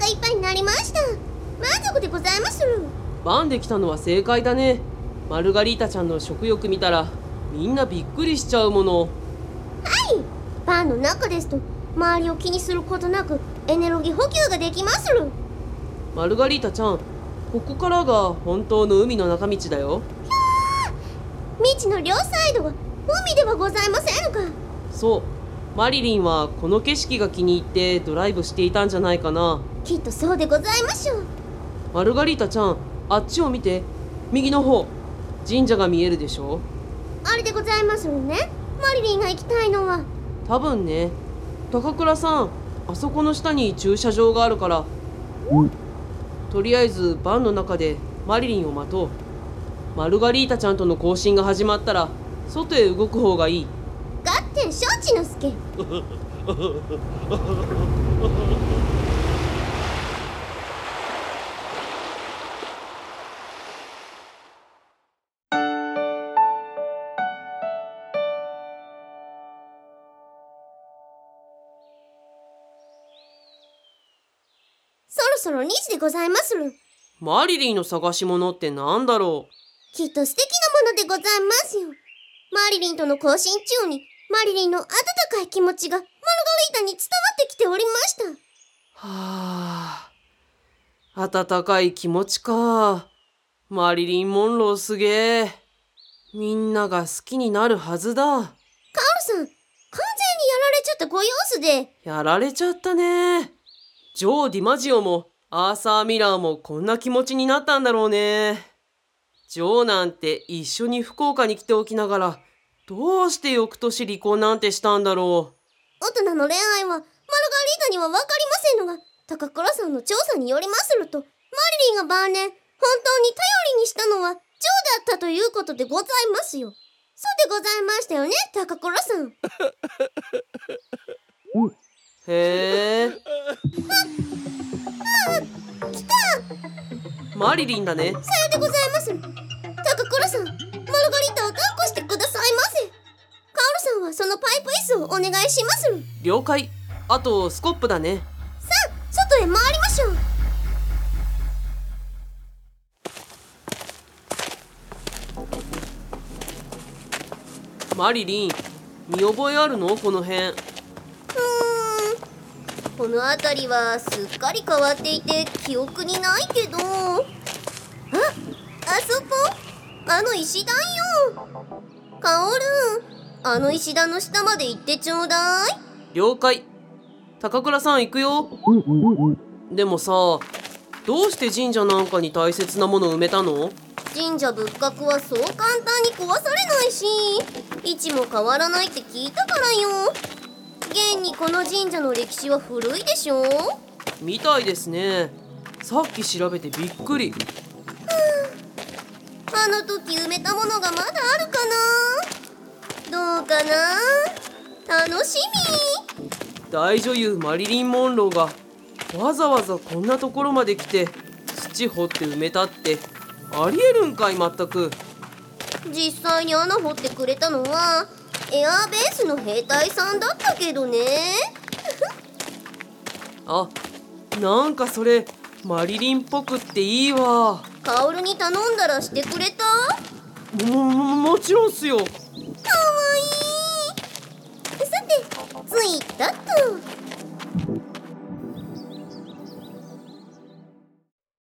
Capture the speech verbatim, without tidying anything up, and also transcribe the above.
いっぱいになりました。満足でございまする。 バンできたのは正解だね。マルガリータちゃんの食欲見たらみんなびっくりしちゃうもの。 はい、バンの中ですと周りを気にすることなくエネルギー補給ができまする。 マルガリータちゃん、ここからが本当の海の中道だよ。 道の両サイドは海ではございませんか。 そう、マリリンはこの景色が気に入ってドライブしていたんじゃないかな。 きっとそうでございましょう。 マルガリータちゃん、あっちを見て。右の方、神社が見えるでしょ。 あれでございまするね、マリリンが行きたいのは。 多分ね。高倉さん、あそこの下に駐車場があるから、とりあえずバンの中でマリリンを待とう。マルガリータちゃんとの交信が始まったら外へ動く方がいい。 合点承知の助。そろそろにじでございまする。 マリリンの探し物ってなんだろう。 きっと素敵なものでございますよ。マリリンとの交信中にマリリンの温かい気持ちがマルガリータに伝わってきておりました。 はあ、温かい気持ちか。マリリン・モンローすげえ。みんなが好きになるはずだ。 カールさん、完全にやられちゃったご様子で。 やられちゃったね。ジョー・ディマジオもアーサー・ミラーもこんな気持ちになったんだろうね。ジョーなんて一緒に福岡に来ておきながら、どうして翌年離婚なんてしたんだろう。大人の恋愛はマルガリータには分かりませんのが、高倉さんの調査によりますると、マリリンが晩年本当に頼りにしたのはジョーだったということでございますよ。そうでございましたよね、高倉さん。 へえ。 ああ、来た。 マリリンだね。 さようでございます。高倉さん、マルガリータを抱っこしてくださいませ。カールさんはそのパイプ椅子をお願いします。 了解。あとスコップだね。 さあ、外へ回りましょう。 マリリン、見覚えあるのこの辺。 うーん、この辺りはすっかり変わっていて記憶にないけど、あ、あそこ、あの石段よ。カオル、あの石段の下まで行ってちょうだい。 了解。高倉さん行くよ。でもさ、どうして神社なんかに大切なものを埋めたの？ 神社仏閣はそう簡単に壊されないし、位置も変わらないって聞いたからよ。現にこの神社の歴史は古いでしょ？ みたいですね。さっき調べてびっくり。 あの時埋めたものがまだあるかな？どうかな？楽しみ。 大女優マリリン・モンローがわざわざこんなところまで来て土掘って埋めたってありえるんかい。まったく。 実際に穴掘ってくれたのはエアーベースの兵隊さんだったけどね。 あ、なんかそれマリリンっぽくっていいわ。 カオルに頼んだらしてくれた？ も、も、もちろんっすよ。 かわいい。さて、着いたと。